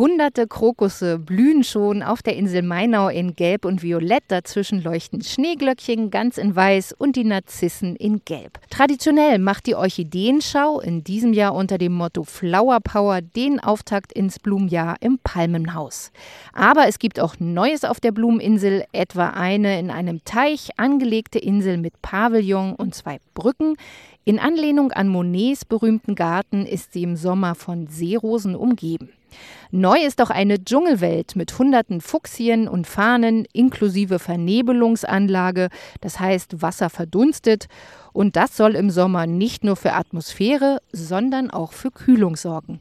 Hunderte Krokusse blühen schon auf der Insel Mainau in Gelb und Violett. Dazwischen leuchten Schneeglöckchen ganz in Weiß und die Narzissen in Gelb. Traditionell macht die Orchideenschau in diesem Jahr unter dem Motto Flower Power den Auftakt ins Blumenjahr im Palmenhaus. Aber es gibt auch Neues auf der Blumeninsel, etwa eine in einem Teich angelegte Insel mit Pavillon und 2 Brücken. In Anlehnung an Monets berühmten Garten ist sie im Sommer von Seerosen umgeben. Neu ist auch eine Dschungelwelt mit hunderten Fuchsien und Fahnen inklusive Vernebelungsanlage, das heißt Wasser verdunstet. Und das soll im Sommer nicht nur für Atmosphäre, sondern auch für Kühlung sorgen.